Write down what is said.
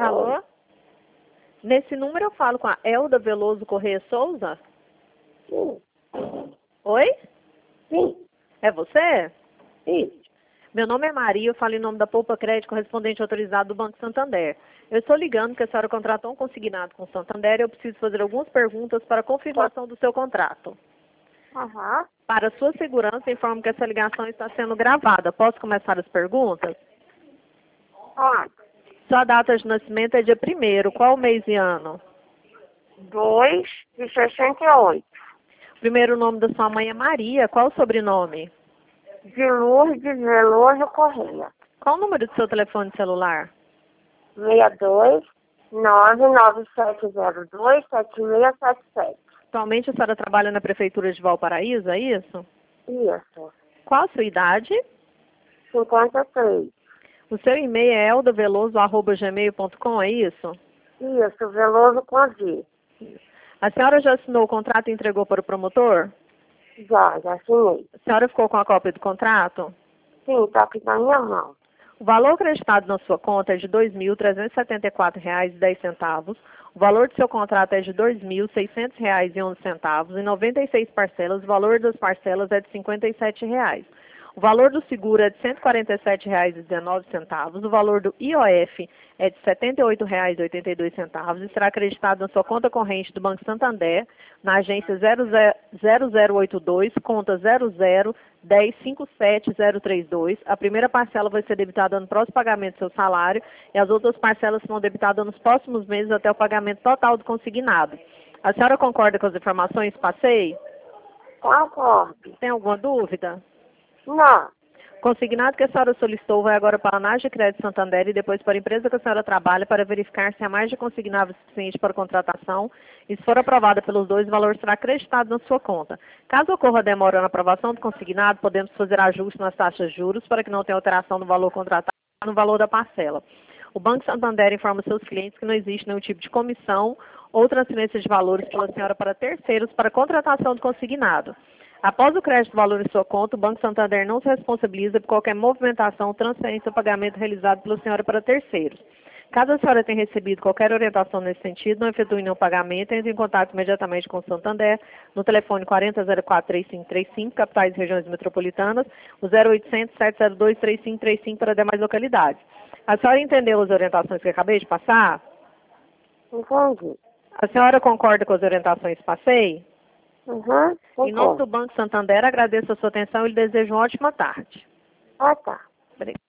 Alô? Nesse número eu falo com a Elda Veloso Corrêa Souza? Sim. Oi? Sim. É você? Sim. Meu nome é Maria, eu falo em nome da Poupa Crédito, correspondente autorizado do Banco Santander. Eu estou ligando porque a senhora contratou um consignado com o Santander e eu preciso fazer algumas perguntas para confirmação do seu contrato. Aham. Para sua segurança, informo que essa ligação está sendo gravada. Posso começar as perguntas? Pode. Sua data de nascimento é dia 1º. Qual mês e ano? 2/68. O primeiro nome da sua mãe é Maria. Qual o sobrenome? De Lourdes Veloso Correia. Qual o número do seu telefone celular? 62 99702 7677. Atualmente a senhora trabalha na Prefeitura de Valparaíso, é isso? Isso. Qual a sua idade? 53. O seu e-mail é eldaveloso@gmail.com, é isso? Isso, Veloso com Z. A senhora já assinou o contrato e entregou para o promotor? Já assinei. A senhora ficou com a cópia do contrato? Sim, tá aqui na minha mão. O valor acreditado na sua conta é de R$ 2.374,10. O valor do seu contrato é de R$ 2.600,11. Em 96 parcelas, o valor das parcelas é de R$ 57,00. O valor do seguro é de R$ 147,19. O valor do IOF é de R$ 78,82 e será acreditado na sua conta corrente do Banco Santander, na agência 0082, conta 0010570032. A primeira parcela vai ser debitada no próximo pagamento do seu salário e as outras parcelas serão debitadas nos próximos meses até o pagamento total do consignado. A senhora concorda com as informações que passei? Concordo. Tem alguma dúvida? Não. Consignado que a senhora solicitou vai agora para a Anage de Crédito Santander e depois para a empresa que a senhora trabalha para verificar se a margem consignável é suficiente para a contratação e se for aprovada pelos dois, o valor será acreditado na sua conta. Caso ocorra demora na aprovação do consignado, podemos fazer ajuste nas taxas de juros para que não tenha alteração no valor contratado no valor da parcela. O Banco Santander informa seus clientes que não existe nenhum tipo de comissão ou transferência de valores pela senhora para terceiros para contratação do consignado. Após o crédito do valor em sua conta, o Banco Santander não se responsabiliza por qualquer movimentação, transferência ou pagamento realizado pela senhora para terceiros. Caso a senhora tenha recebido qualquer orientação nesse sentido, não efetue nenhum pagamento, entre em contato imediatamente com o Santander no telefone 4004-3535, capitais e regiões metropolitanas, o 0800-702-3535 para demais localidades. A senhora entendeu as orientações que eu acabei de passar? Entendi. A senhora concorda com as orientações que passei? Uhum. Em nome do Banco Santander, agradeço a sua atenção e lhe desejo uma ótima tarde. Ah, tá. Obrigada.